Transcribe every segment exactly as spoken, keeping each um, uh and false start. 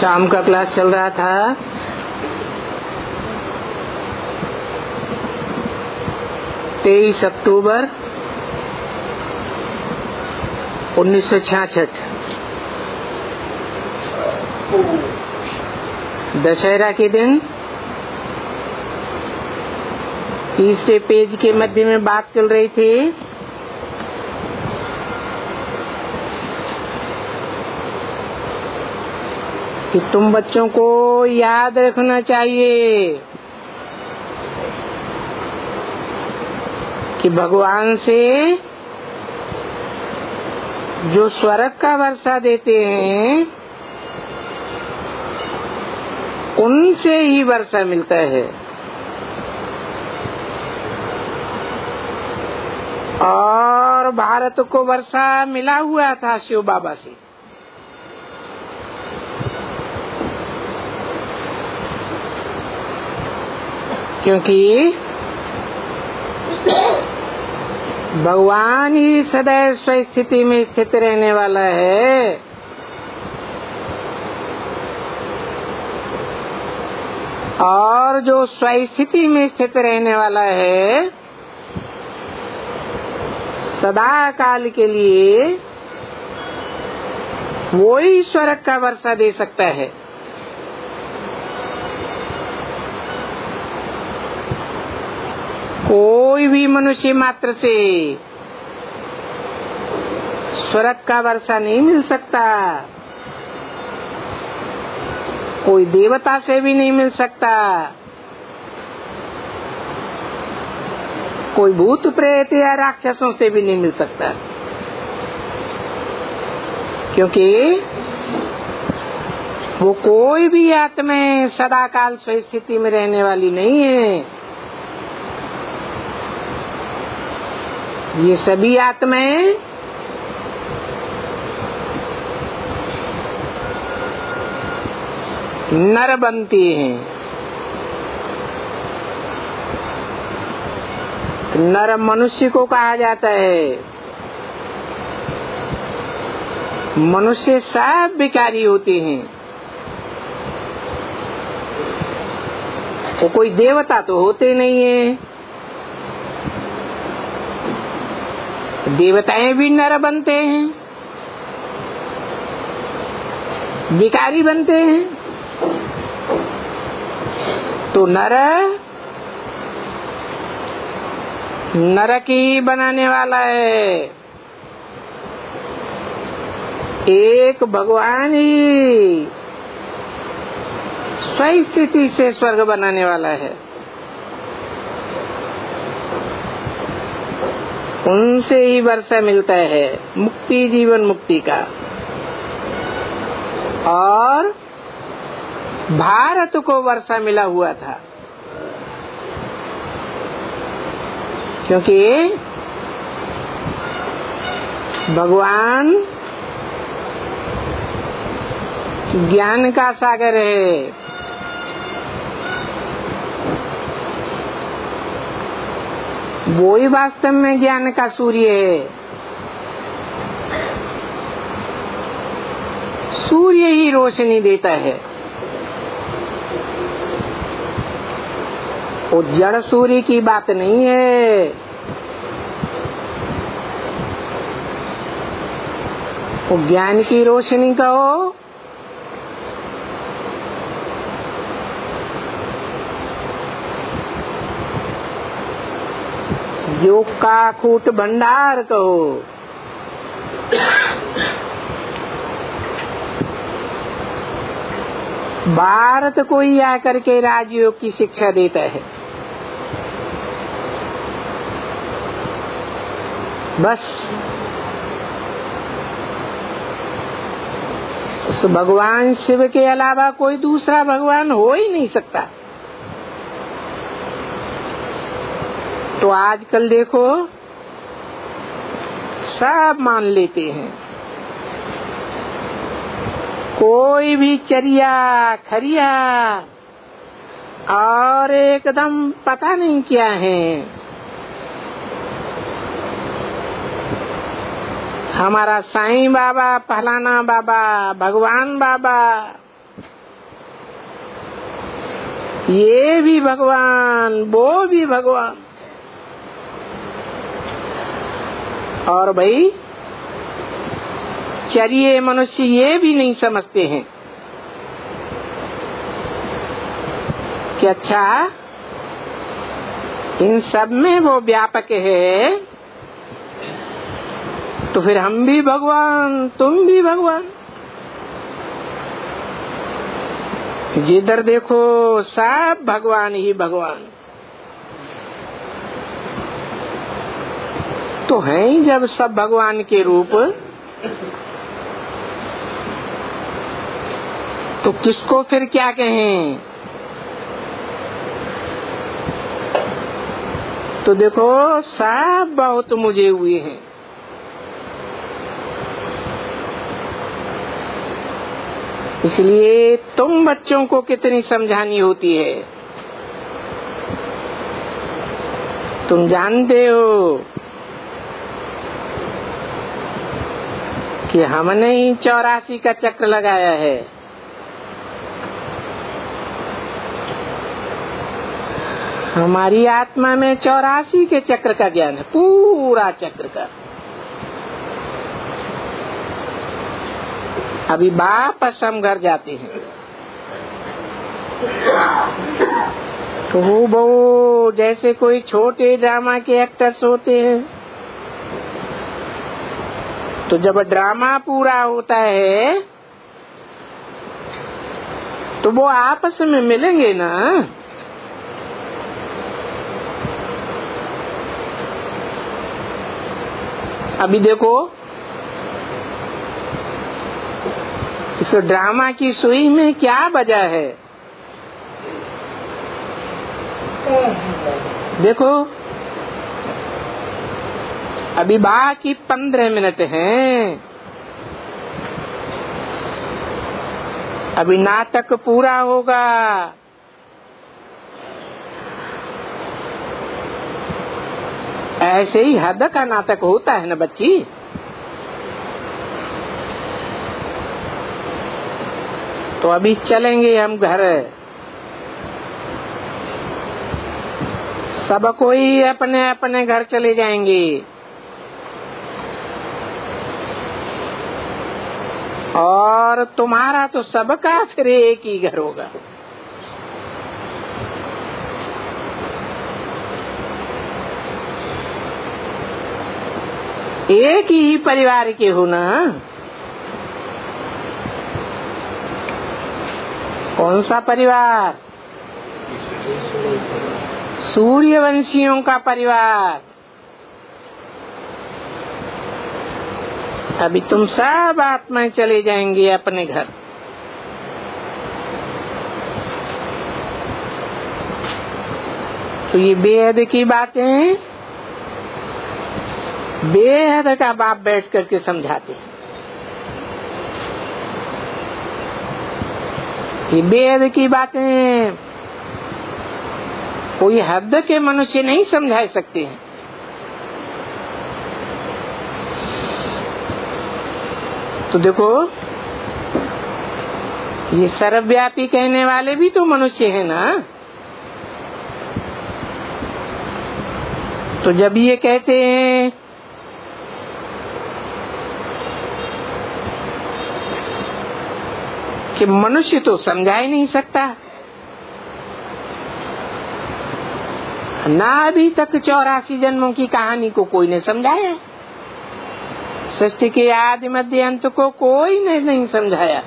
शाम का क्लास चल रहा था। तेईस अक्टूबर उन्नीस सौ छियासठ, दशहरा के दिन तीसरे पेज के मध्य में बात चल रही थी कि तुम बच्चों को याद रखना चाहिए कि भगवान से जो स्वर्ग का वर्षा देते हैं उनसे ही वर्षा मिलता है, और भारत को वर्षा मिला हुआ था शिव बाबा से। क्योंकि भगवान ही सदैव स्वस्थिति में स्थित रहने वाला है, और जो स्वस्थिति में स्थित रहने वाला है सदा काल के लिए वो ही स्वर्ग का वर्षा दे सकता है। कोई भी मनुष्य मात्र से स्वर्ग का वर्षा नहीं मिल सकता, कोई देवता से भी नहीं मिल सकता, कोई भूत प्रेत या राक्षसों से भी नहीं मिल सकता, क्योंकि वो कोई भी आत्मा सदा काल स्वस्थिति में रहने वाली नहीं है। ये सभी आत्माएं नर बनती हैं। नर मनुष्य को कहा जाता है। मनुष्य सब विकारी होते हैं। वो कोई देवता तो होते नहीं है। देवताएं भी नर बनते हैं, विकारी बनते हैं। तो नर नरक ही बनाने वाला है। एक भगवान ही स्वस्थिति से स्वर्ग बनाने वाला है। उनसे ही वर्षा मिलता है, मुक्ति जीवन मुक्ति का। और भारत को वर्षा मिला हुआ था, क्योंकि भगवान ज्ञान का सागर है। वो ही वास्तव में ज्ञान का सूर्य है। सूर्य ही रोशनी देता है। वो जड़ सूर्य की बात नहीं है। वो ज्ञान की रोशनी कहो, योग का कूट भंडार कहो, भारत को ही आकर के राजयोग की शिक्षा देता है। बस उस भगवान शिव के अलावा कोई दूसरा भगवान हो ही नहीं सकता। तो आजकल देखो सब मान लेते हैं। कोई भी चरिया खरिया और एकदम पता नहीं क्या है। हमारा साईं बाबा, फलाना बाबा, भगवान बाबा, ये भी भगवान, वो भी भगवान। और भाई चरिए मनुष्य ये भी नहीं समझते हैं कि अच्छा इन सब में वो व्यापक है, तो फिर हम भी भगवान, तुम भी भगवान। जिधर देखो सब भगवान ही भगवान। तो हैं ही जब सब भगवान के रूप, तो किसको फिर क्या कहें। तो देखो सब बहुत मुझे हुए हैं। इसलिए तुम बच्चों को कितनी समझानी होती है। तुम जानते हो कि हमने ही चौरासी का चक्र लगाया है। हमारी आत्मा में चौरासी के चक्र का ज्ञान है, पूरा चक्र का। अभी वापस हम घर जाते हैं तो वो जैसे कोई छोटे ड्रामा के एक्टर्स होते हैं, तो जब ड्रामा पूरा होता है तो वो आपस में मिलेंगे ना। अभी देखो इस ड्रामा की सुई में क्या वजह है। देखो अभी बाकी पंद्रह मिनट हैं, अभी नाटक पूरा होगा। ऐसे ही हद का नाटक होता है ना बच्ची। तो अभी चलेंगे हम घर, सब कोई अपने अपने घर चले जाएंगे और तुम्हारा तो सबका फिर एक ही घर होगा। एक ही परिवार के हो ना। कौन सा परिवार? सूर्यवंशियों का परिवार। अभी तुम सब आत्माएं चले जाएंगे अपने घर। तो ये बेहद की बातें बेहद का बाप बैठ करके समझाते हैं। ये बेहद की बातें कोई हद के मनुष्य नहीं समझा सकते हैं। तो देखो ये सर्वव्यापी कहने वाले भी तो मनुष्य है ना। तो जब ये कहते हैं कि मनुष्य तो समझा ही नहीं सकता ना, अभी तक चौरासी जन्मों की कहानी को कोई ने समझाया। सृष्टि के आदि मध्य अंत को कोई ने नहीं समझाया,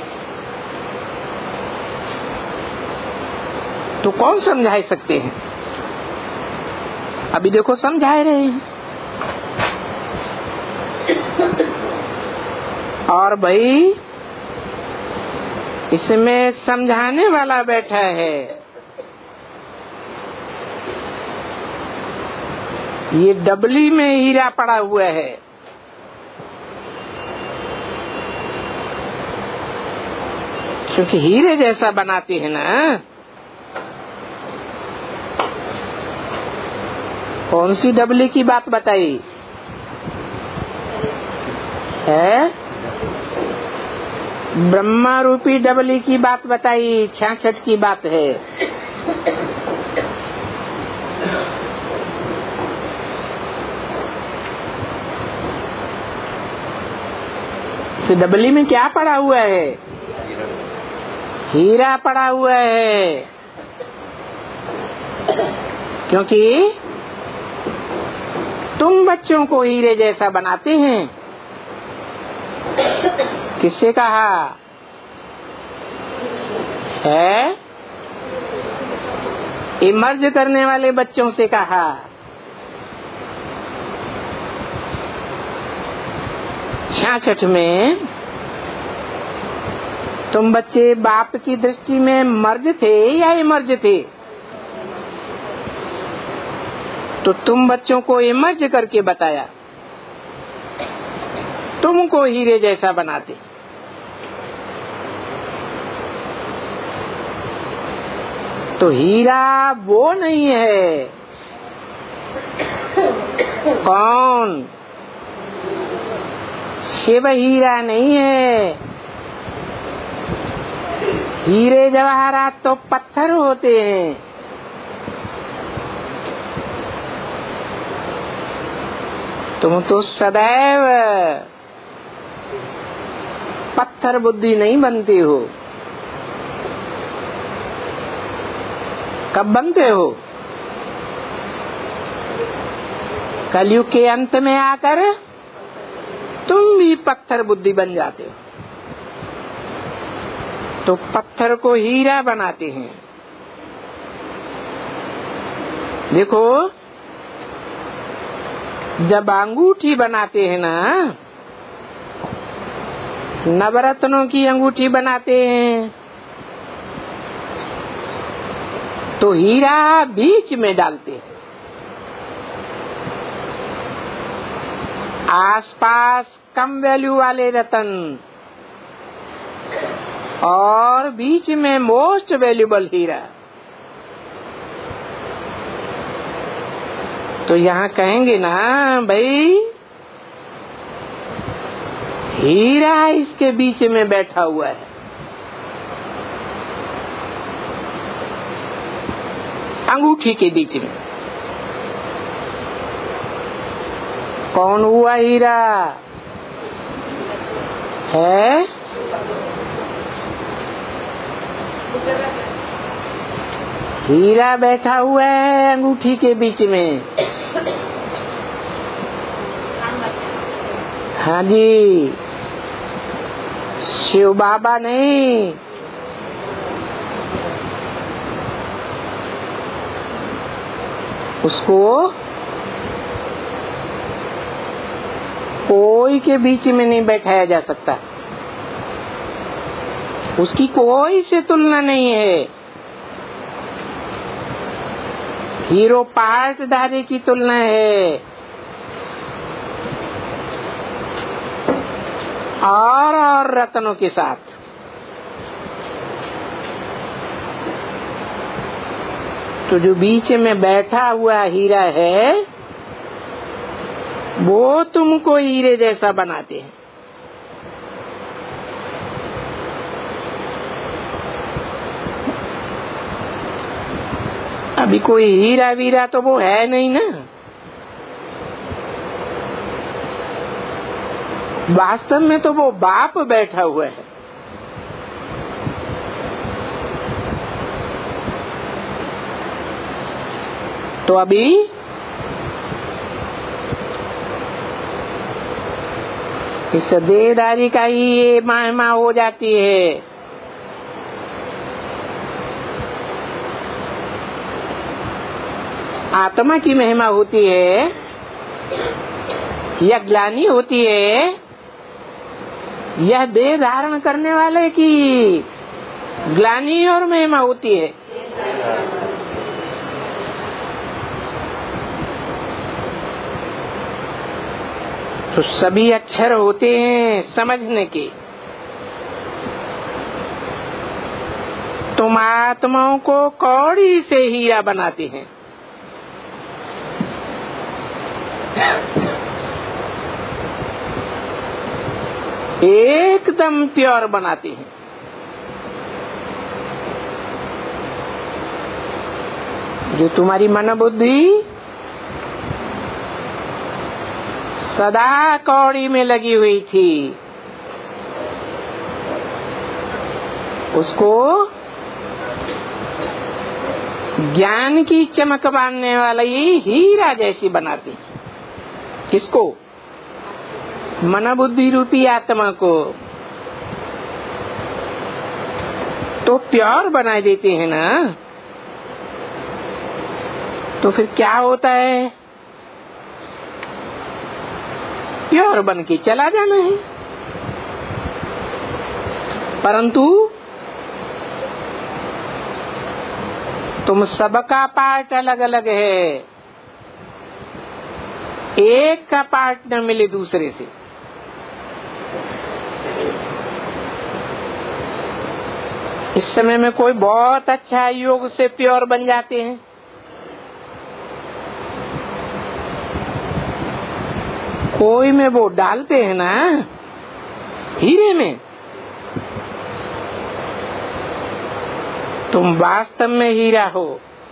तो कौन समझा सकते हैं? अभी देखो समझा रहे हैं। और भाई इसमें समझाने वाला बैठा है। ये डबली में हीरा पड़ा हुआ है। क्योंकि हीरे जैसा बनाते हैं ना। कौन सी डबली की बात बताई है? ब्रह्मा रूपी डबली की बात बताई, छाछठ की बात है। इस डबली में क्या पड़ा हुआ है? हीरा पड़ा हुआ है। क्योंकि तुम बच्चों को हीरे जैसा बनाते हैं। किससे कहा है? इमर्ज करने वाले बच्चों से कहा। छियासठ में तुम बच्चे बाप की दृष्टि में मर्ज थे या इमर्ज थे? तो तुम बच्चों को इमर्ज करके बताया, तुमको हीरे जैसा बनाते। तो हीरा वो नहीं है। कौन? शिव हीरा नहीं है। हीरे जवाहरात तो पत्थर होते हैं। तुम तो सदैव पत्थर बुद्धि नहीं बनते हो। कब बनते हो? कलयुग के अंत में आकर तुम भी पत्थर बुद्धि बन जाते हो। तो पत्थर को हीरा बनाते हैं। देखो, जब अंगूठी बनाते हैं ना, नवरत्नों की अंगूठी बनाते हैं, तो हीरा बीच में डालते हैं। आसपास कम वैल्यू वाले रतन और बीच में मोस्ट वैल्यूबल हीरा। तो यहाँ कहेंगे ना भाई, हीरा इसके बीच में बैठा हुआ है। अंगूठी के बीच में कौन हुआ हीरा? है हीरा बैठा हुआ है अंगूठी के बीच में। हाँ जी, शिव बाबा नहीं। उसको कोई के बीच में नहीं बैठाया जा सकता। उसकी कोई से तुलना नहीं है। हीरो पार्टधारी की तुलना है और और रत्नों के साथ। तो जो बीच में बैठा हुआ हीरा है, वो तुमको हीरे जैसा बनाते हैं। अभी कोई हीरा वीरा तो वो है नहीं ना। वास्तव में तो वो बाप बैठा हुआ है। तो अभी इस देहधारी का ही ये महिमा हो जाती है। आत्मा की महिमा होती है या ग्लानि होती है, यह देह धारण करने वाले की ग्लानि और महिमा होती है। तो सभी अक्षर होते हैं समझने के। तुम आत्माओं को कौड़ी से हीरा बनाते हैं। एकदम प्योर बनाते हैं। जो तुम्हारी मन बुद्धि सदा कौड़ी में लगी हुई थी, उसको ज्ञान की चमक बांधने वाली हीरा जैसी बनाती। किसको? मन बुद्धि रूपी आत्मा को तो प्योर बना देते हैं ना। तो फिर क्या होता है? प्योर बन के चला जाना है। परंतु तुम सबका पार्ट अलग अलग है, एक का पार्ट न मिले दूसरे से। इस समय में कोई बहुत अच्छा योग से प्योर बन जाते हैं, कोई में वो डालते हैं ना हीरे में। तुम वास्तव में हीरा हो।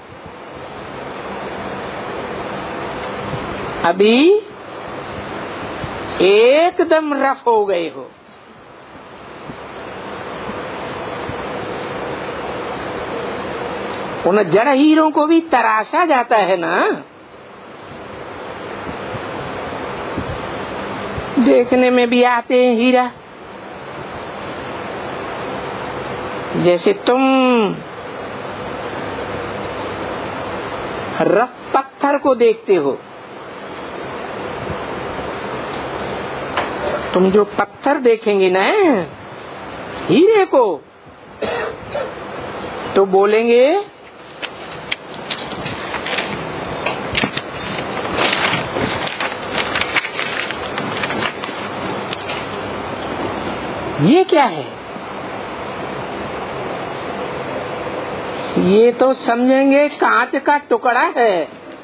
अभी एकदम रफ हो गए हो। उन जड़ हीरों को भी तराशा जाता है ना। देखने में भी आते हैं हीरा। जैसे तुम रफ पत्थर को देखते हो, तुम जो पत्थर देखेंगे ना हीरे को, तो बोलेंगे ये क्या है? ये तो समझेंगे कांच का टुकड़ा है।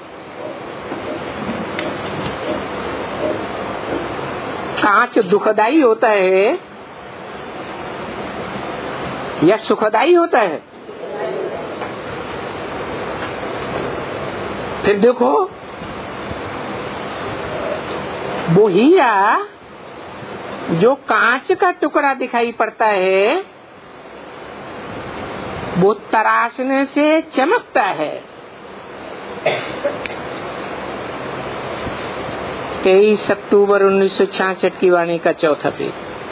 कांच दुखदाई होता है या सुखदाई होता है? फिर देखो वो हीरा जो कांच का टुकड़ा दिखाई पड़ता है, वो तराशने से चमकता है। तेईस अक्टूबर उन्नीस सौ छियासठ की वाणी का चौथा पेज।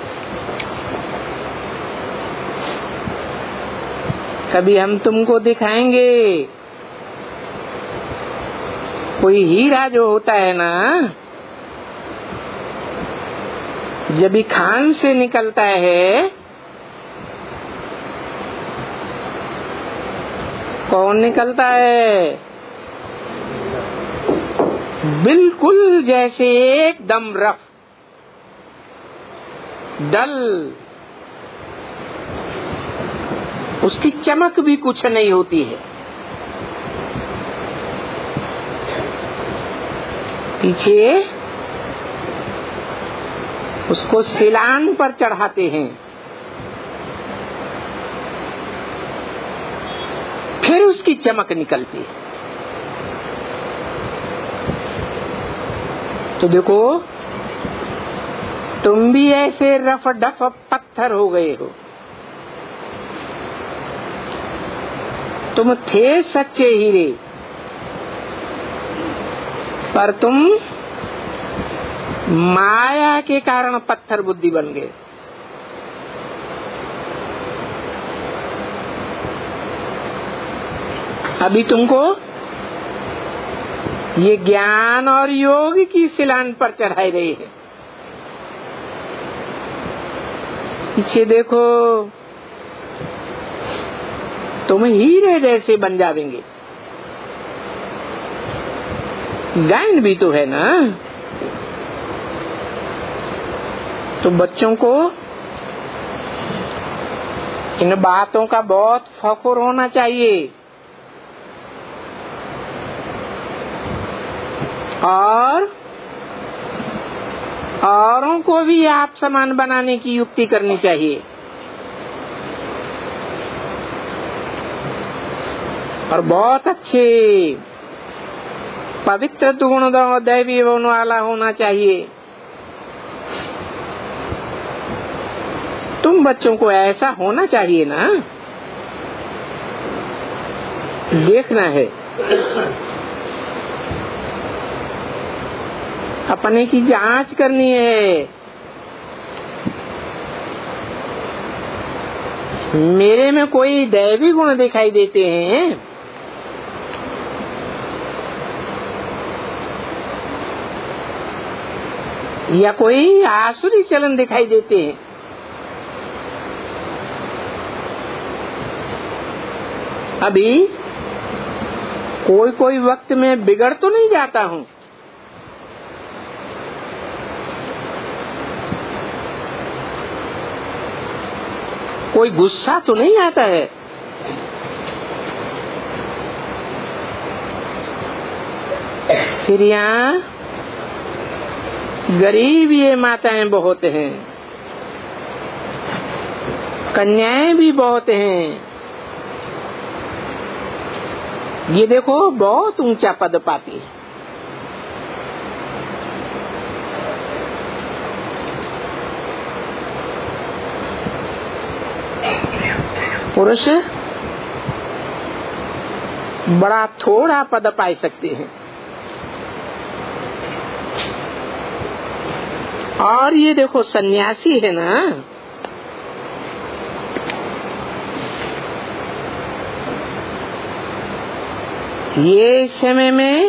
कभी हम तुमको दिखाएंगे कोई हीरा जो होता है ना, जब भी खान से निकलता है, कौन निकलता है? बिल्कुल जैसे एकदम रफ, डल, उसकी चमक भी कुछ नहीं होती है। पीछे उसको सिलान पर चढ़ाते हैं, फिर उसकी चमक निकलती है। तो देखो तुम भी ऐसे रफ डफ पत्थर हो गए हो। तुम थे सच्चे हीरे, पर तुम माया के कारण पत्थर बुद्धि बन गए। अभी तुमको ये ज्ञान और योग की सिलान पर चढ़ाई रही है। पीछे देखो तुम हीरे जैसे बन जाएंगे। गायन भी तो है ना। तो बच्चों को इन बातों का बहुत फख्र होना चाहिए और औरों को भी आप समान बनाने की युक्ति करनी चाहिए। और बहुत अच्छे पवित्र गुण दैवी गुण वाला होना चाहिए। तुम बच्चों को ऐसा होना चाहिए ना, देखना है अपने की जांच करनी है। मेरे में कोई दैवी गुण दिखाई देते हैं या कोई आसुरी चलन दिखाई देते हैं। अभी कोई कोई वक्त में बिगड़ तो नहीं जाता हूँ, कोई गुस्सा तो नहीं आता है, फिर यहाँ गरीब ये माताएं बहुत हैं, कन्याएं भी बहुत हैं। ये देखो बहुत ऊंचा पद पाती है। पुरुष बड़ा थोड़ा पद पा सकते हैं और ये देखो सन्यासी है ना, ये इस समय में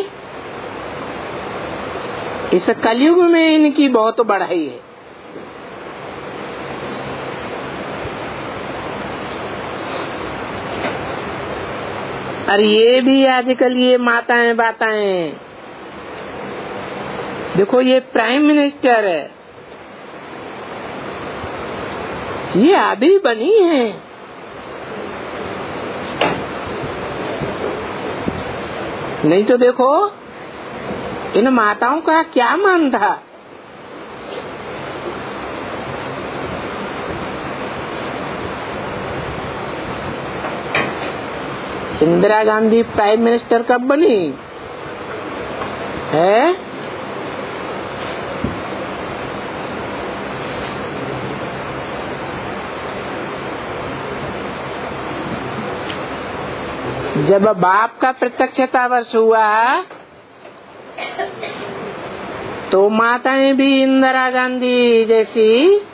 इस कलयुग में इनकी बहुत बढ़ाई है। और ये भी आजकल ये माताएं बाताएं, देखो ये प्राइम मिनिस्टर है, ये अभी बनी है। नहीं तो देखो इन माताओं का क्या मान था। इंदिरा गांधी प्राइम मिनिस्टर कब बनी है? जब बाप का प्रत्यक्षता वर्ष हुआ तो माताएं भी इंदिरा गांधी जैसी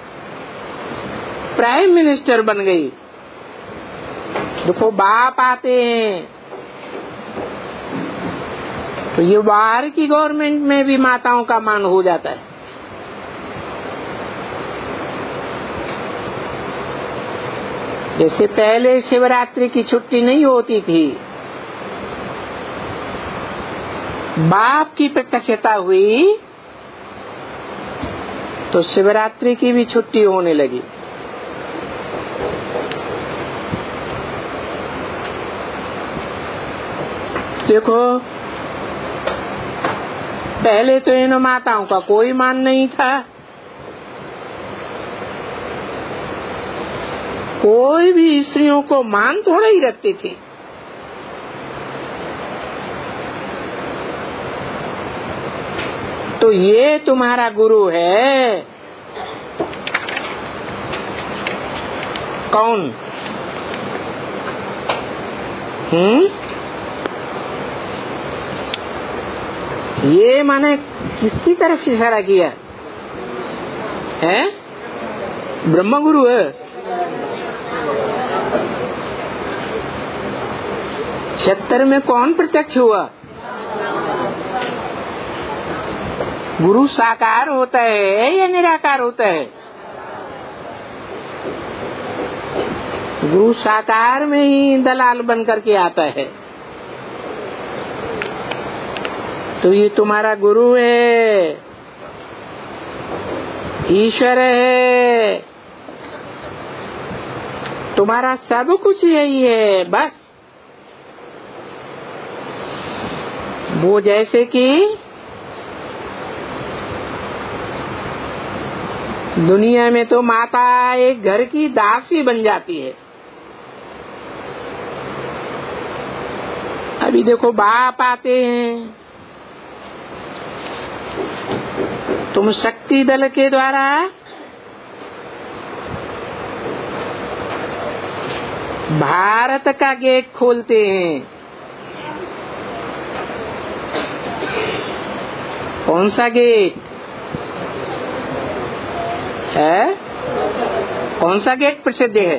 प्राइम मिनिस्टर बन गई। देखो बाप आते हैं तो ये बाहर की गवर्नमेंट में भी माताओं का मान हो जाता है। जैसे पहले शिवरात्रि की छुट्टी नहीं होती थी, बाप की प्रत्यक्षता हुई तो शिवरात्रि की भी छुट्टी होने लगी। देखो पहले तो इन माताओं का कोई मान नहीं था, कोई भी स्त्रियों को मान थोड़ा ही रखती थी। तो ये तुम्हारा गुरु है कौन? हम्म ये माने किसकी तरफ इशारा किया है? ब्रह्म गुरु है। छिहत्तर में कौन प्रत्यक्ष हुआ? गुरु साकार होता है या निराकार होता है? गुरु साकार में ही दलाल बन करके आता है। तो ये तुम्हारा गुरु है, ईश्वर है, तुम्हारा सब कुछ यही है। बस वो जैसे कि दुनिया में तो माता एक घर की दासी बन जाती है, अभी देखो बाप आते हैं, तुम शक्ति दल के द्वारा भारत का गेट खोलते हैं। कौन सा गेट है? कौन सा गेट प्रसिद्ध है?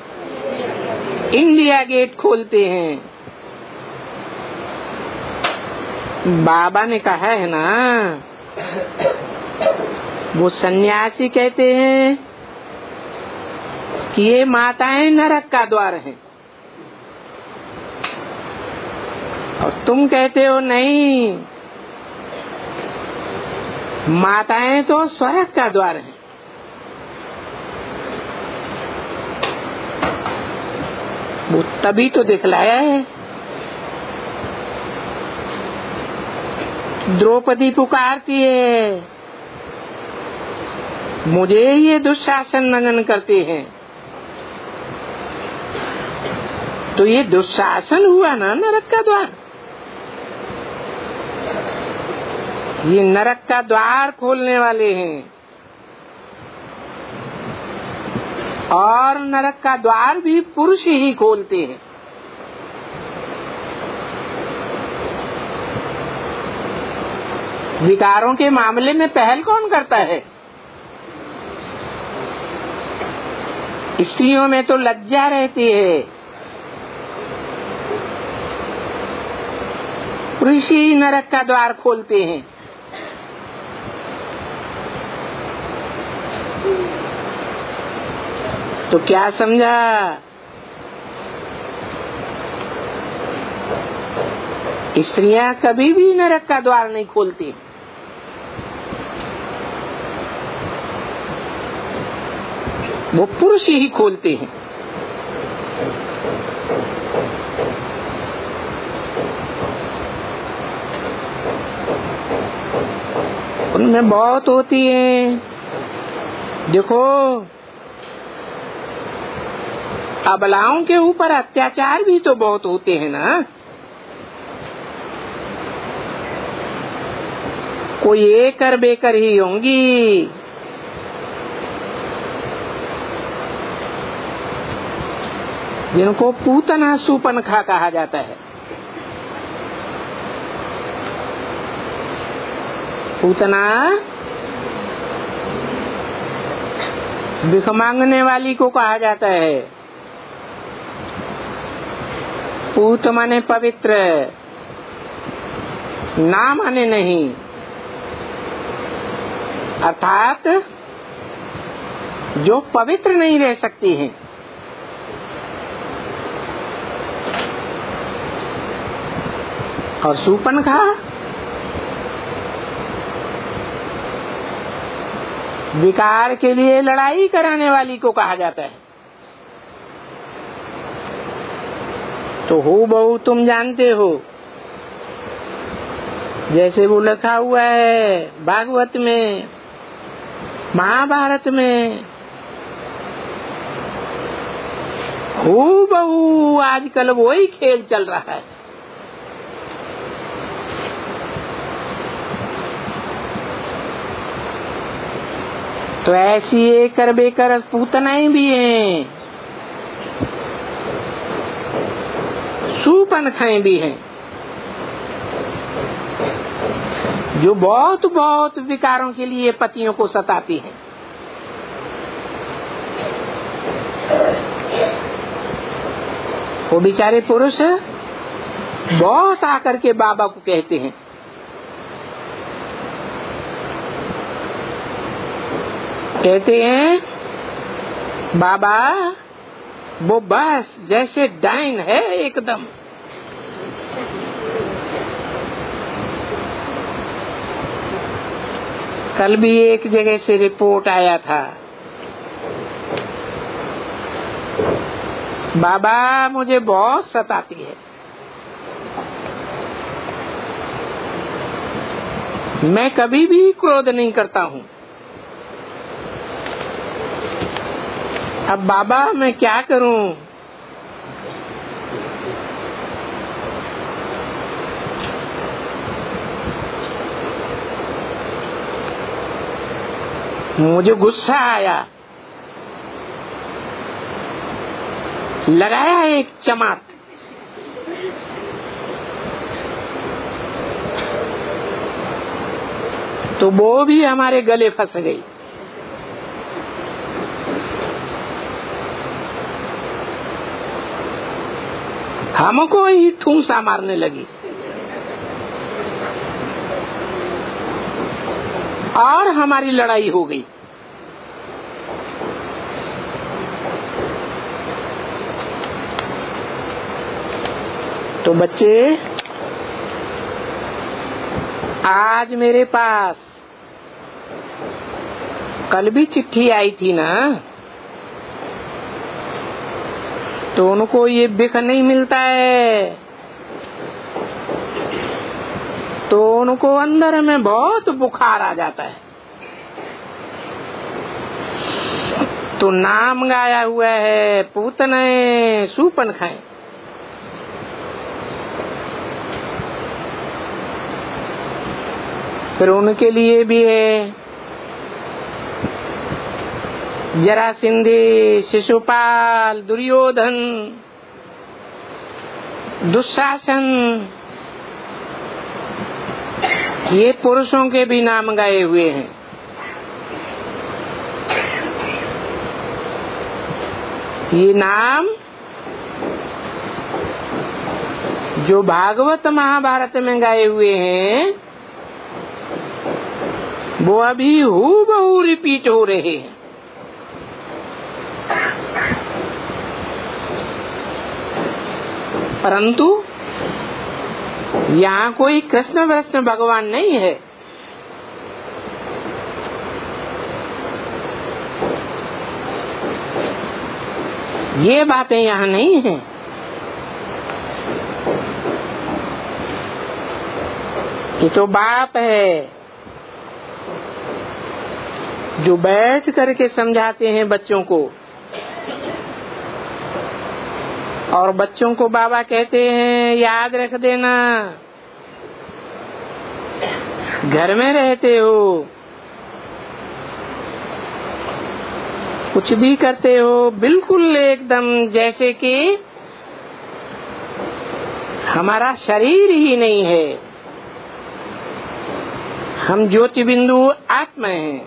इंडिया गेट खोलते हैं। बाबा ने कहा है ना, वो सन्यासी कहते हैं कि ये माताएं नरक का द्वार हैं, और तुम कहते हो नहीं, माताएं तो स्वर्ग का द्वार है। वो तभी तो दिखलाया है। द्रौपदी पुकारती है, मुझे ये दुशासन नंदन करते हैं, तो ये दुशासन हुआ ना नरक का द्वार। ये नरक का द्वार खोलने वाले हैं, और नरक का द्वार भी पुरुष ही खोलते हैं। विकारों के मामले में पहल कौन करता है? स्त्रियों में तो लज्जा रहती है, पुरुष ही नरक का द्वार खोलते हैं। तो क्या समझा? स्त्रियां कभी भी नरक का द्वार नहीं खोलती। वो पुरुष ही खोलते हैं। उनमें बहुत होती है। देखो, अबलाओं के ऊपर अत्याचार भी तो बहुत होते हैं ना। कोई एकर बेकर ही होंगी, जिनको पूतना सुपनखा कहा जाता है। पूतना भिख मांगने वाली को कहा जाता है। पूत माने पवित्र, ना माने नहीं, अर्थात जो पवित्र नहीं रह सकती हैं। और सुपनखा विकार के लिए लड़ाई कराने वाली को कहा जाता है। तो हो बहु तुम जानते हो, जैसे वो लिखा हुआ है भागवत में, महाभारत में, हो बहु आजकल वही खेल चल रहा है। तो ऐसी एकर बेकर पूतनाएं भी हैं, सुपनखाएं भी हैं, जो बहुत बहुत विकारों के लिए पतियों को सताती हैं। वो बेचारे पुरुष बहुत आकर के बाबा को कहते हैं, कहते हैं बाबा वो बस जैसे डाइन है एकदम। कल भी एक जगह से रिपोर्ट आया था, बाबा मुझे बहुत सताती है, मैं कभी भी क्रोध नहीं करता हूँ। अब बाबा मैं क्या करूं? मुझे गुस्सा आया, लगाया एक चमाट, तो वो भी हमारे गले फंस गई। हमको ही ठूंसा मारने लगी और हमारी लड़ाई हो गई। तो बच्चे, आज मेरे पास कल भी चिट्ठी आई थी ना, तो उनको ये बिख नहीं मिलता है, तो उनको अंदर में बहुत बुखार आ जाता है। तो नाम गाया हुआ है, पूतने सूपन खाएं। फिर उनके लिए भी है जरासिंधी, शिशुपाल, दुर्योधन, दुशासन, ये पुरुषों के भी नाम गाए हुए हैं। ये नाम जो भागवत महाभारत में गाए हुए हैं, वो अभी हूबहू रिपीट हो रहे हैं। परंतु यहाँ कोई कृष्ण वैष्णव भगवान नहीं है। ये बातें यहाँ नहीं है। ये तो बाप है जो बैठ करके समझाते हैं बच्चों को, और बच्चों को बाबा कहते हैं याद रख देना, घर में रहते हो, कुछ भी करते हो, बिल्कुल एकदम जैसे कि हमारा शरीर ही नहीं है, हम ज्योति बिंदु आत्मा हैं।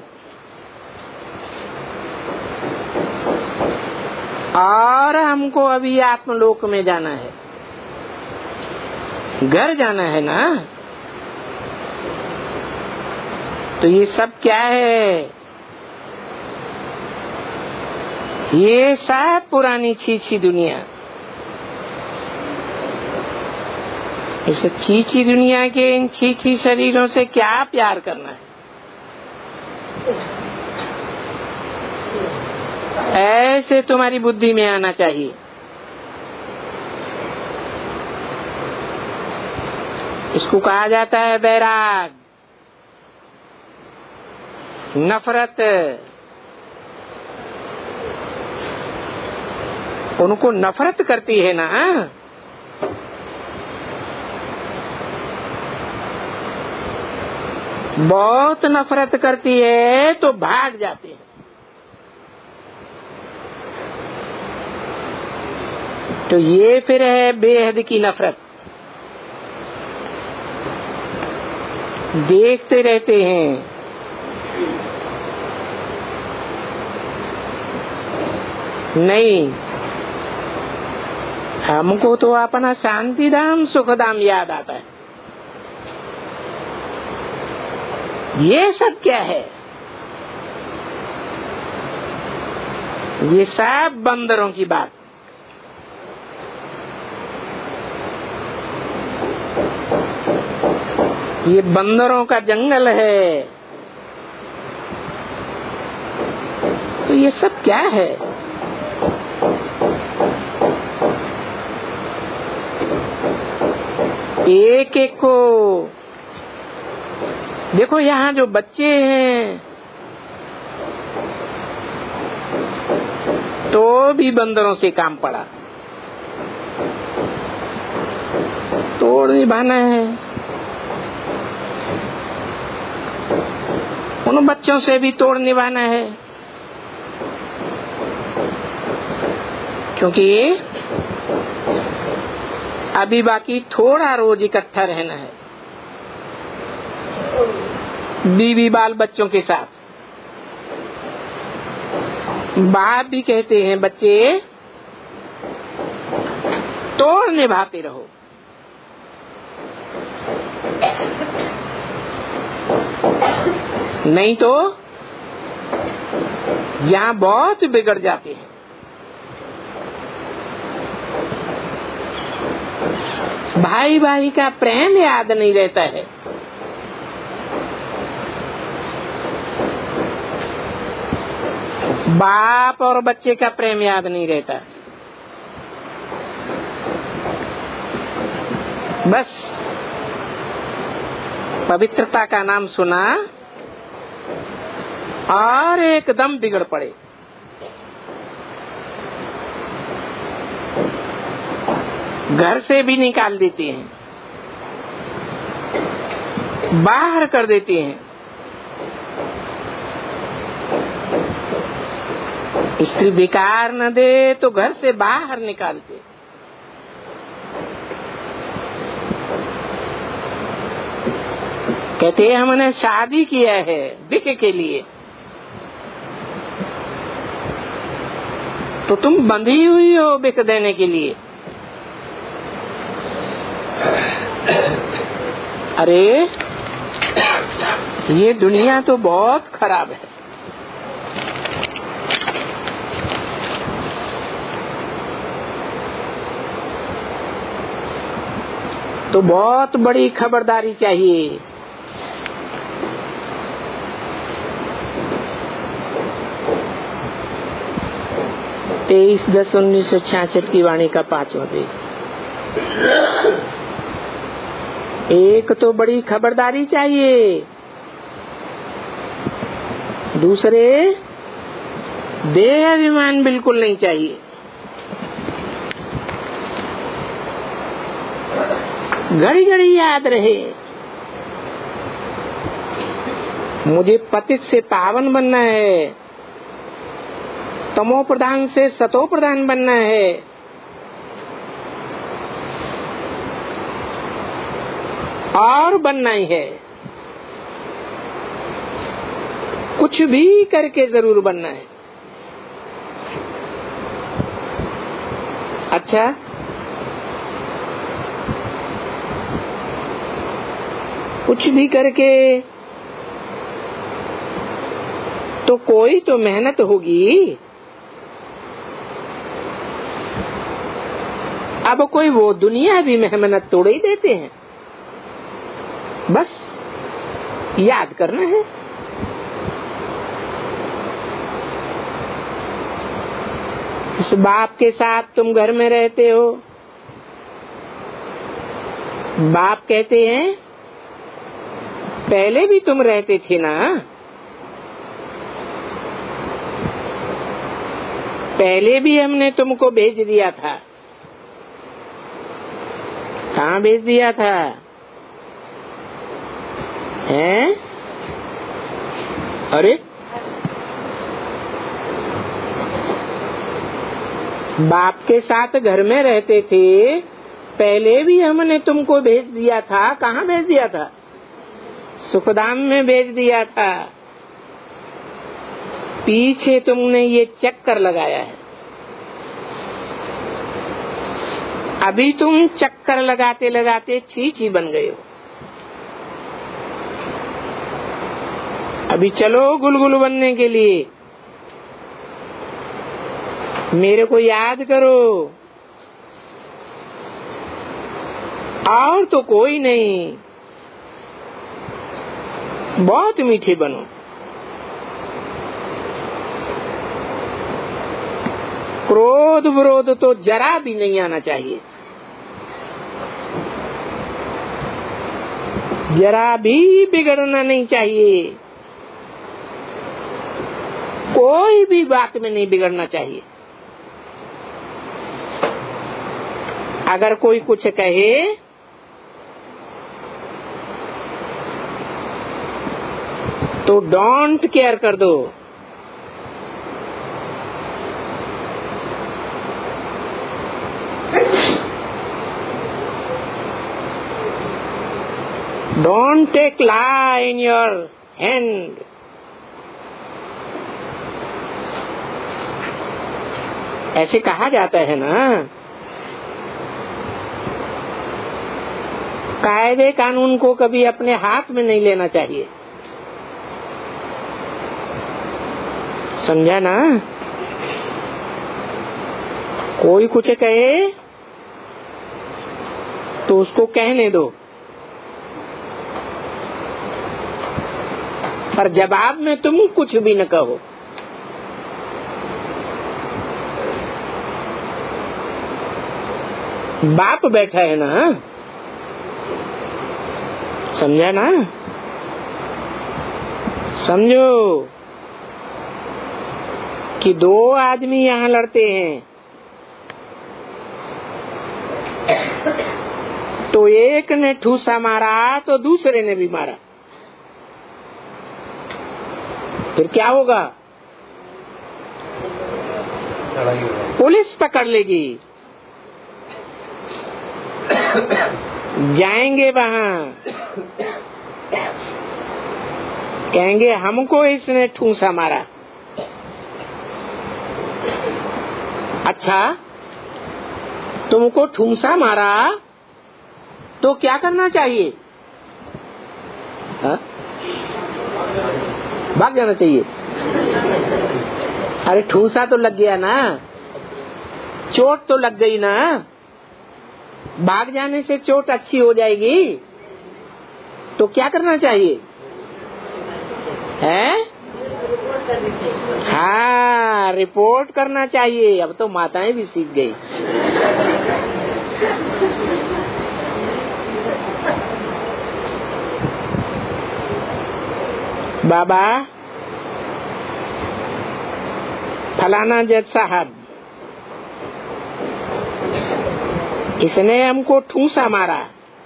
और हमको अभी आत्मलोक में जाना है, घर जाना है ना। तो ये सब क्या है? ये सब पुरानी छीछी दुनिया। इस छीछी दुनिया के इन छीछी शरीरों से क्या प्यार करना है? ऐसे तुम्हारी बुद्धि में आना चाहिए। इसको कहा जाता है बैराग, नफरत। उनको नफरत करती है ना, बहुत नफरत करती है तो भाग जाते हैं। तो ये फिर है बेहद की नफरत। देखते रहते हैं, नहीं हमको तो अपना शांति धाम सुख धाम याद आता है। ये सब क्या है? ये सब बंदरों की बात। ये बंदरों का जंगल है। तो ये सब क्या है? एक एक को देखो, यहाँ जो बच्चे हैं तो भी बंदरों से काम पड़ा, तोड़ निभाना है। उन बच्चों से भी तोड़ निभाना है, क्योंकि अभी बाकी थोड़ा रोज इकट्ठा रहना है बीवी बाल बच्चों के साथ। बाप भी कहते हैं बच्चे तोड़ निभाते रहो, नहीं तो यहाँ बहुत बिगड़ जाते हैं। भाई भाई का प्रेम याद नहीं रहता है, बाप और बच्चे का प्रेम याद नहीं रहता। बस पवित्रता का नाम सुना और एकदम बिगड़ पड़े। घर से भी निकाल देते हैं, बाहर कर देते हैं। स्त्री बेकार न दे तो घर से बाहर निकालते। कहते हैं हमने शादी किया है बिक के लिए, तो तुम बंधी हुई हो बिक देने के लिए। अरे ये दुनिया तो बहुत खराब है। तो बहुत बड़ी खबरदारी चाहिए। तेईस दस उन्नीस सौ छियासठ की वाणी का पांचवा पेज। एक तो बड़ी खबरदारी चाहिए, दूसरे देह अभिमान बिल्कुल नहीं चाहिए। घड़ी घड़ी याद रहे मुझे पतित से पावन बनना है, तमो प्रधान से सतो प्रधान बनना है। और बनना ही है, कुछ भी करके जरूर बनना है। अच्छा, कुछ भी करके तो कोई तो मेहनत होगी। अब कोई वो दुनिया भी मेहनत तोड़ ही देते हैं, बस याद करना है। इस बाप के साथ तुम घर में रहते हो, बाप कहते हैं पहले भी तुम रहते थे ना, पहले भी हमने तुमको भेज दिया था। कहाँ भेज दिया था? हैं? अरे बाप के साथ घर में रहते थे, पहले भी हमने तुमको भेज दिया था। कहाँ भेज दिया था? सुखधाम में भेज दिया था। पीछे तुमने ये चक्कर लगाया है, अभी तुम चक्कर लगाते लगाते छींच ही बन गए हो। अभी चलो गुलगुल बनने के लिए, मेरे को याद करो, और तो कोई नहीं, बहुत मीठे बनो। क्रोध विरोध तो जरा भी नहीं आना चाहिए, जरा भी बिगड़ना नहीं चाहिए, कोई भी बात में नहीं बिगड़ना चाहिए। अगर कोई कुछ कहे तो डोंट केयर कर दो। Don't take law in your hand. ऐसे कहा जाता है ना, कायदे कानून को कभी अपने हाथ में नहीं लेना चाहिए। समझा ना? कोई कुछ कहे तो उसको कहने दो, पर जवाब में तुम कुछ भी न कहो। बाप बैठा है ना, समझा ना? समझो कि दो आदमी यहाँ लड़ते हैं, तो एक ने ठूसा मारा तो दूसरे ने भी मारा, फिर क्या होगा? पुलिस पकड़ लेगी। जाएंगे वहाँ, कहेंगे हमको इसने ठूसा मारा। अच्छा, तुमको ठूसा मारा तो क्या करना चाहिए? हा? भाग जाना चाहिए। अरे ठूसा तो लग गया ना, चोट तो लग गई ना, भाग जाने से चोट अच्छी हो जाएगी, तो क्या करना चाहिए? है? हाँ, रिपोर्ट करना चाहिए। अब तो माताएं भी सीख गई। बाबा फलाना जज साहब, इसने हमको ठूसा मारा,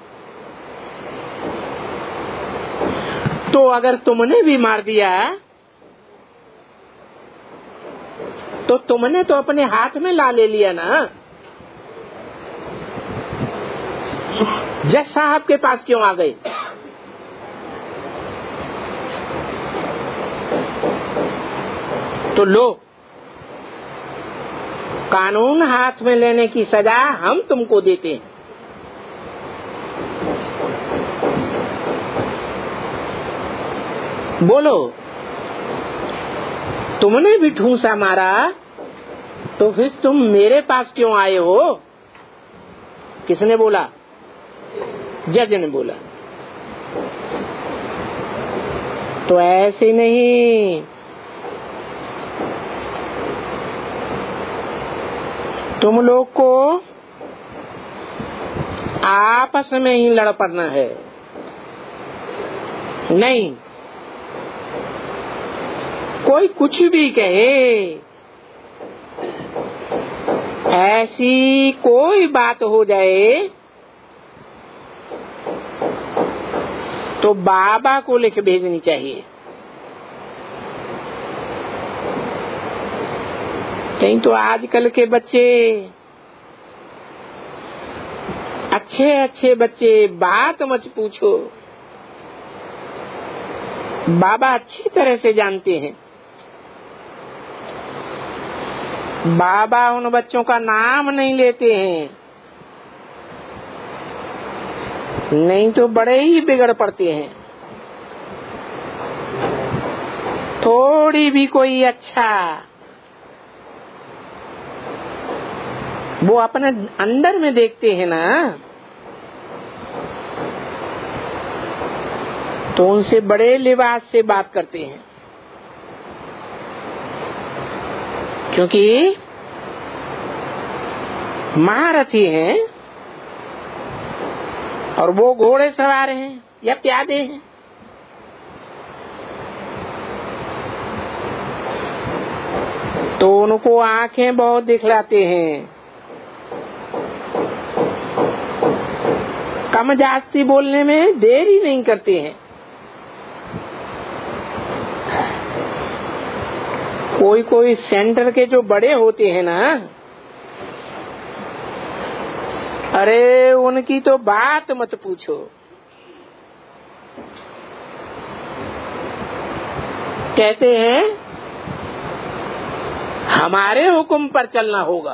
तो अगर तुमने भी मार दिया तो तुमने तो अपने हाथ में ला ले लिया ना। जज साहब के पास क्यों आ गए? तो लो, कानून हाथ में लेने की सजा हम तुमको देते हैं। बोलो, तुमने भी ठूसा मारा तो फिर तुम मेरे पास क्यों आए हो? किसने बोला? जज ने बोला। तो ऐसे नहीं, तुम लोग को आपस में ही लड़ पड़ना है। नहीं, कोई कुछ भी कहे, ऐसी कोई बात हो जाए तो बाबा को लिख भेजनी चाहिए। कहीं तो आजकल के बच्चे, अच्छे अच्छे बच्चे, बात मत पूछो, बाबा अच्छी तरह से जानते हैं। बाबा उन बच्चों का नाम नहीं लेते हैं, नहीं तो बड़े ही बिगड़ पड़ते हैं। थोड़ी भी कोई अच्छा वो अपने अंदर में देखते हैं ना, तो उनसे बड़े लिबास से बात करते हैं, क्योंकि महारथी हैं और वो घोड़े सवार हैं या प्यादे हैं। तो उनको आंखें बहुत दिखलाते हैं, कम जास्ती बोलने में देरी नहीं करते हैं। कोई कोई सेंटर के जो बड़े होते हैं ना, अरे उनकी तो बात मत पूछो। कहते हैं हमारे हुक्म पर चलना होगा।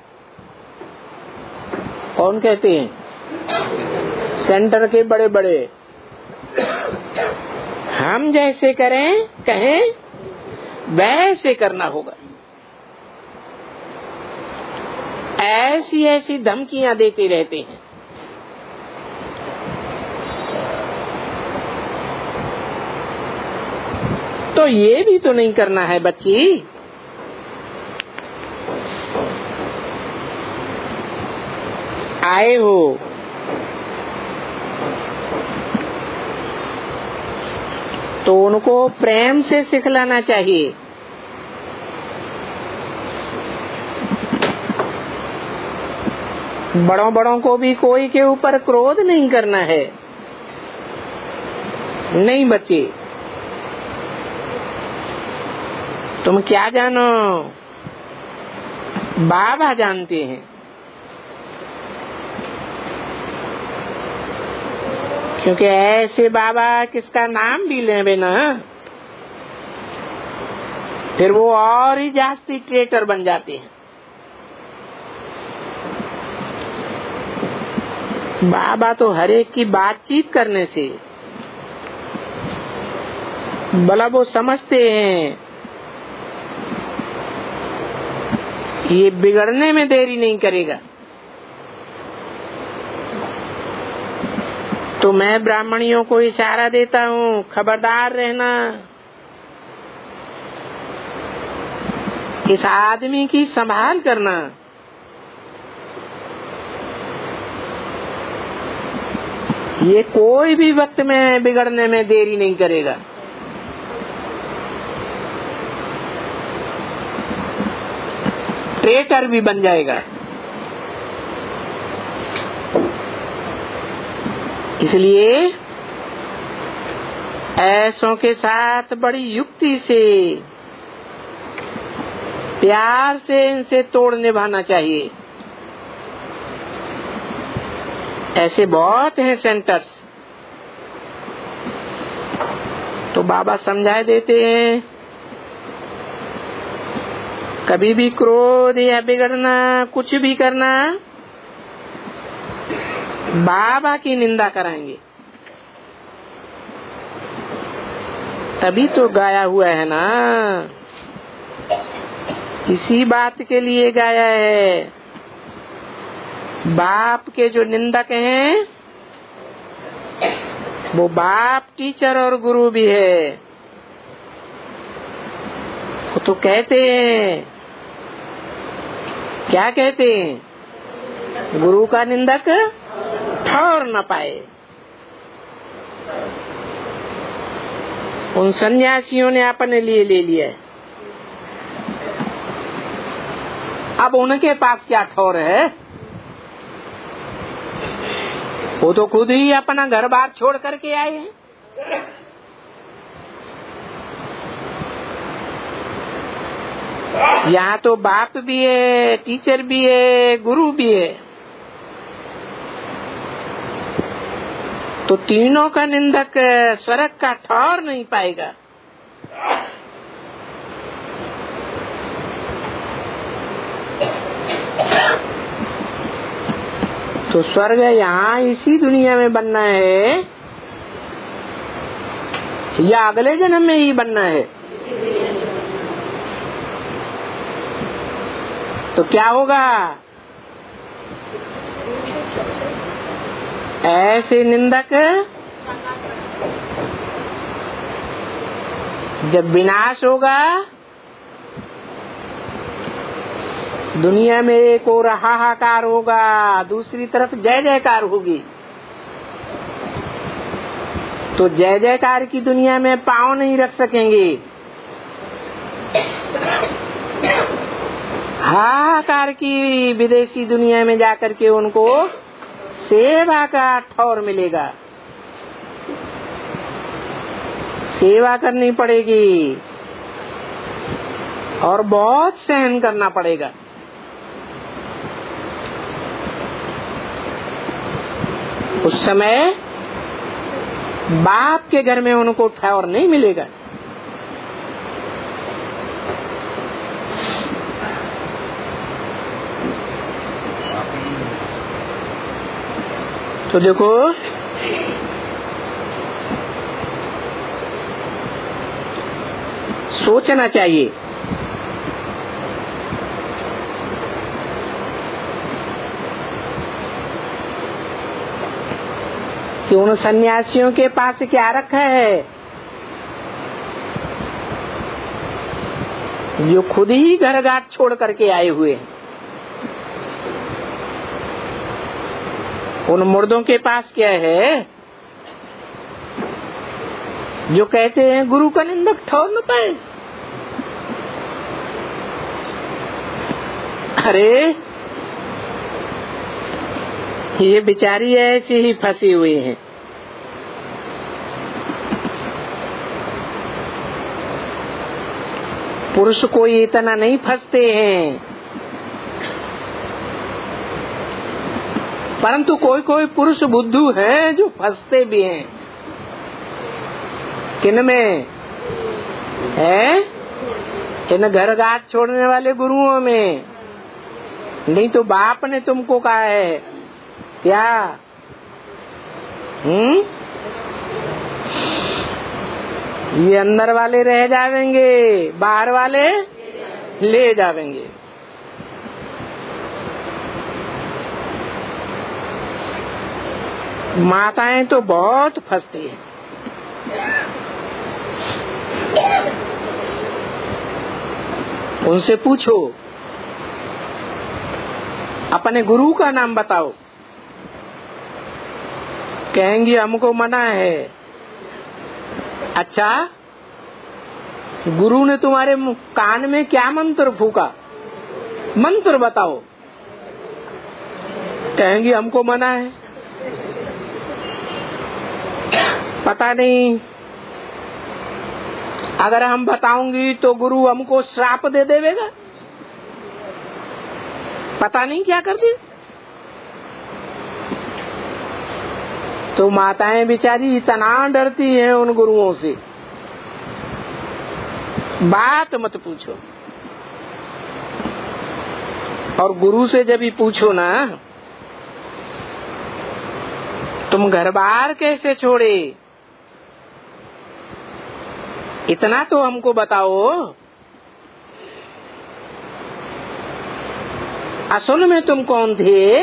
कौन कहते हैं? सेंटर के बड़े बड़े। हम जैसे करें कहें वैसे करना होगा। ऐसी ऐसी धमकियां देते रहते हैं। तो ये भी तो नहीं करना है बच्ची। आए हो तो उनको प्रेम से सिखलाना चाहिए। बड़ों बड़ों को भी कोई के ऊपर क्रोध नहीं करना है। नहीं बच्चे, तुम क्या जानो, बाबा जानते हैं। क्योंकि ऐसे बाबा किसका नाम भी लेवे ना, फिर वो और ही जास्ती ट्रेटर बन जाते हैं। बाबा तो हर एक की बातचीत करने से भला वो समझते हैं ये बिगड़ने में देरी नहीं करेगा। तो मैं ब्राह्मणियों को इशारा देता हूँ, खबरदार रहना। इस आदमी की संभाल करना। ये कोई भी वक्त में बिगड़ने में देरी नहीं करेगा। ट्रेटर भी बन जाएगा। इसलिए ऐसों के साथ बड़ी युक्ति से, प्यार से इनसे तोड़ निभाना चाहिए। ऐसे बहुत हैं सेंटर्स। तो बाबा समझा देते हैं, कभी भी क्रोध या बिगड़ना, कुछ भी करना, बाबा की निंदा कराएंगे। तभी तो गाया हुआ है ना, इसी बात के लिए गाया है। बाप के जो निंदक हैं वो बाप टीचर और गुरु भी है। वो तो कहते हैं, क्या कहते हैं? गुरु का निंदक ठौर न पाए। उन सन्यासियों ने अपने लिए ले लिया। अब उनके पास क्या ठौर है? वो तो खुद ही अपना घर बार छोड़ करके आए हैं। यहाँ तो बाप भी है, टीचर भी है, गुरु भी है। तो तीनों का निंदक स्वर्ग का ठौर नहीं पाएगा। तो स्वर्ग यहाँ इसी दुनिया में बनना है या अगले जन्म में ही बनना है? तो क्या होगा? ऐसे निंदक जब विनाश होगा, दुनिया में एक और हाहाकार होगा, दूसरी तरफ जय जयकार होगी। तो जय जयकार की दुनिया में पांव नहीं रख सकेंगे। हाहाकार की विदेशी दुनिया में जाकर के उनको सेवा का ठौर मिलेगा। सेवा करनी पड़ेगी। और बहुत सहन करना पड़ेगा। उस समय बाप के घर में उनको ठौर नहीं मिलेगा। तो देखो, सोचना चाहिए कि उन सन्यासियों के पास क्या रखा है जो खुद ही घर घाट छोड़ करके आए हुए हैं। उन मुर्दों के पास क्या है जो कहते हैं गुरु का निंदक ठौर न पाए। अरे ये बेचारी ऐसे ही फंसी हुई हैं। पुरुष कोई इतना नहीं फंसते हैं, परंतु कोई कोई पुरुष बुद्धू हैं जो फंसते भी हैं। किन में है? इन घर घाट छोड़ने वाले गुरुओं में। नहीं तो बाप ने तुमको कहा है क्या? हम्म ये अंदर वाले रह जाएंगे, बाहर वाले ले जाएंगे। माताएं तो बहुत फंसती हैं। उनसे पूछो अपने गुरु का नाम बताओ, कहेंगी हमको मना है। अच्छा, गुरु ने तुम्हारे कान में क्या मंत्र फूका? मंत्र बताओ। कहेंगी हमको मना है। पता नहीं, अगर हम बताऊंगी तो गुरु हमको श्राप दे देगा। पता नहीं क्या कर दी। तो माताएं बेचारी इतना डरती हैं उन गुरुओं से, बात मत पूछो। और गुरु से जब भी पूछो ना, तुम घर बार कैसे छोड़े, इतना तो हमको बताओ। असल में तुम कौन थे?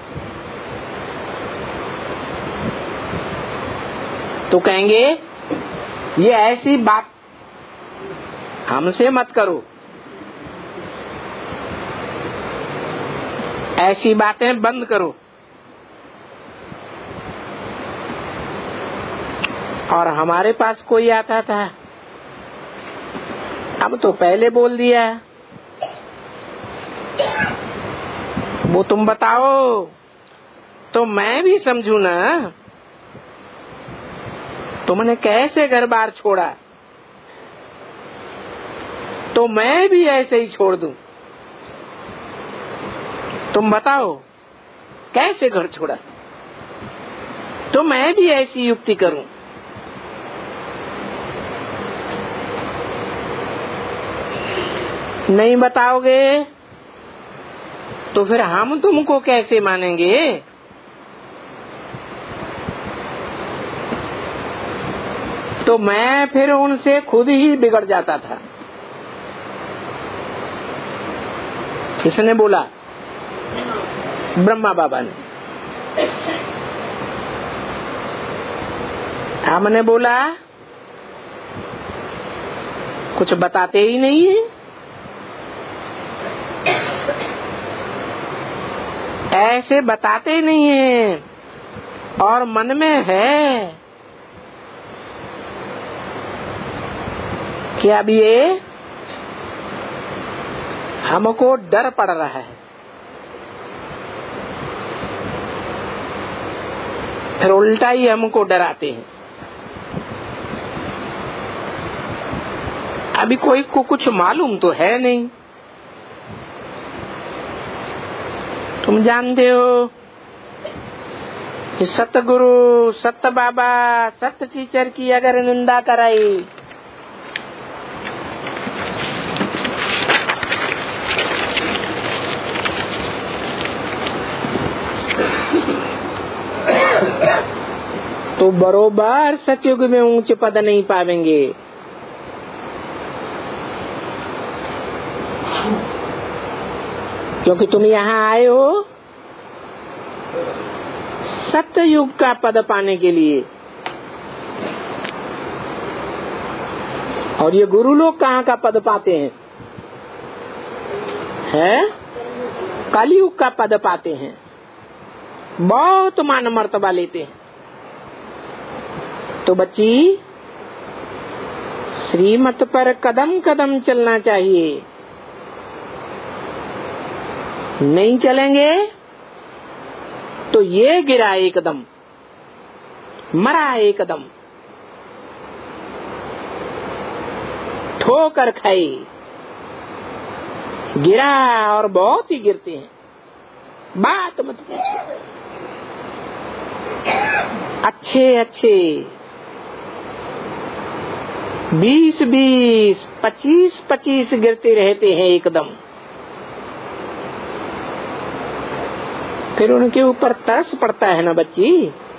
तो कहेंगे ये ऐसी बात हमसे मत करो, ऐसी बातें बंद करो। और हमारे पास कोई आता था, अब तो पहले बोल दिया, वो तुम बताओ तो मैं भी समझू ना। तुमने कैसे घर बार छोड़ा, तो मैं भी ऐसे ही छोड़ दूं। तुम बताओ कैसे घर छोड़ा, तो मैं भी ऐसी युक्ति करूं। नहीं बताओगे तो फिर हम तुमको कैसे मानेंगे? तो मैं फिर उनसे खुद ही बिगड़ जाता था। किसने बोला? ब्रह्मा बाबा ने। हमने बोला कुछ बताते ही नहीं है, ऐसे बताते ही नहीं है, और मन में है कि अब ये हमको डर पड़ रहा है। फिर उल्टा ही हमको डराते हैं। अभी कोई को कुछ मालूम तो है नहीं। तुम जानते हो कि सतगुरु, सत बाबा, सत टीचर की अगर निंदा कराई तो बरोबर सतयुग में ऊंचे पद नहीं पावेंगे। क्योंकि तुम यहाँ आए हो सतयुग का पद पाने के लिए, और ये गुरु लोग कहाँ का पद पाते हैं? है कलयुग का पद पाते हैं, बहुत मान मर्तबा लेते हैं। तो बच्ची, श्रीमत पर कदम कदम चलना चाहिए। नहीं चलेंगे तो ये गिरा एकदम, मरा एकदम, ठोकर खाई, गिरा और बहुत ही गिरते हैं। बात मत पूछो। अच्छे अच्छे बीस बीस पच्चीस पच्चीस गिरते रहते हैं एकदम। फिर उनके ऊपर तरस पड़ता है ना बच्ची।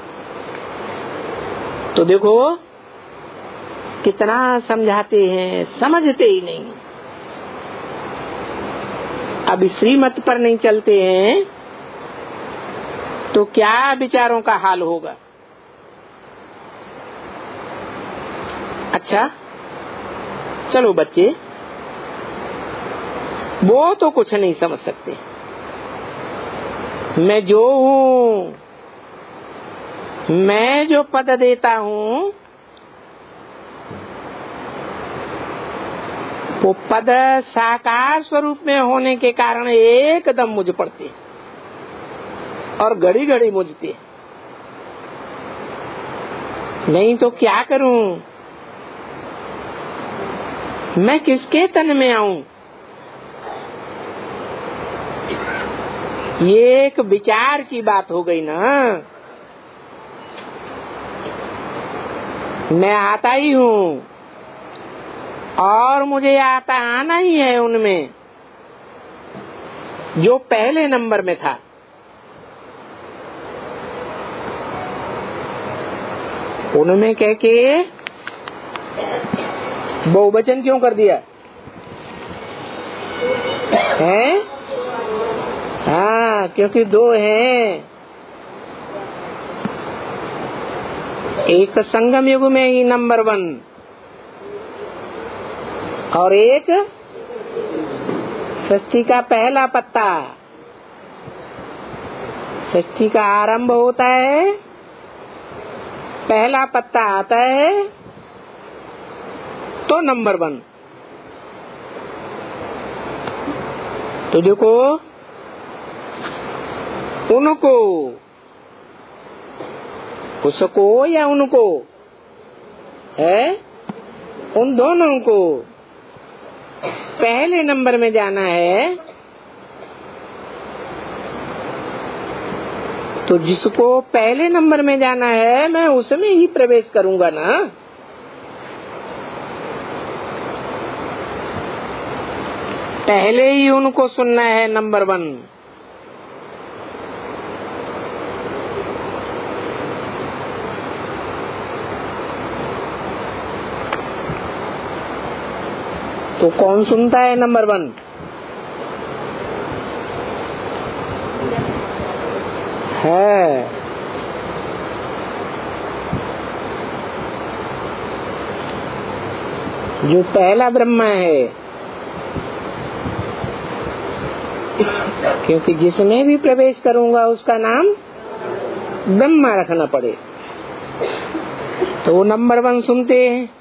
तो देखो कितना समझाते हैं, समझते ही नहीं। अब श्रीमत पर नहीं चलते हैं तो क्या विचारों का हाल होगा। अच्छा चलो बच्चे, वो तो कुछ नहीं समझ सकते। मैं जो हूँ, मैं जो पद देता हूँ, वो पद साकार स्वरूप में होने के कारण एकदम मुझ पड़ते और घड़ी घड़ी मुझते। नहीं तो क्या करूं, मैं किसके तन में आऊं। ये एक विचार की बात हो गई ना। मैं आता ही हूँ और मुझे आता आना ही है उनमें जो पहले नंबर में था। उनमें कह के बहुवचन क्यों कर दिया है? हाँ, क्योंकि दो हैं। एक संगम युग में ही नंबर वन और एक सृष्टि का पहला पत्ता। सृष्टि का आरंभ होता है, पहला पत्ता आता है तो नंबर वन। तो देखो उनको, उसको या उनको है, उन दोनों को पहले नंबर में जाना है। तो जिसको पहले नंबर में जाना है मैं उसमें ही प्रवेश करूंगा ना। पहले ही उनको सुनना है नंबर वन। तो कौन सुनता है नंबर वन? है जो पहला ब्रह्मा है। क्योंकि जिसमें भी प्रवेश करूंगा उसका नाम ब्रह्मा रखना पड़े, तो वो नंबर वन सुनते हैं।